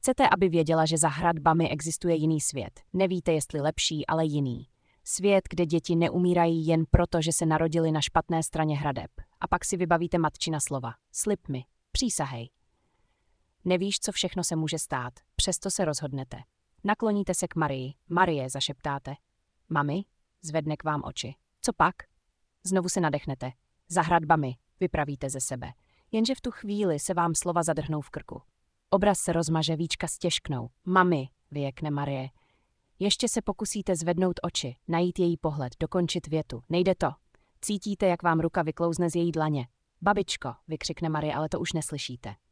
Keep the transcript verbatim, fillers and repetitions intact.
Chcete, aby věděla, že za hradbami existuje jiný svět. Nevíte, jestli lepší, ale jiný. Svět, kde děti neumírají jen proto, že se narodili na špatné straně hradeb. A pak si vybavíte matčina slova. Slib mi. Přísahej. Nevíš, co všechno se může stát, přesto se rozhodnete. Nakloníte se k Marii. Marie, zašeptáte. Mami? Zvedne k vám oči. Co pak? Znovu se nadechnete. Za hradbami, vypravíte ze sebe. Jenže v tu chvíli se vám slova zadrhnou v krku. Obraz se rozmaže, víčka stěžknou. Mami, vyjekne Marie. Ještě se pokusíte zvednout oči, najít její pohled, dokončit větu. Nejde to. Cítíte, jak vám ruka vyklouzne z její dlaně. Babičko, vykřikne Marie, ale to už neslyšíte.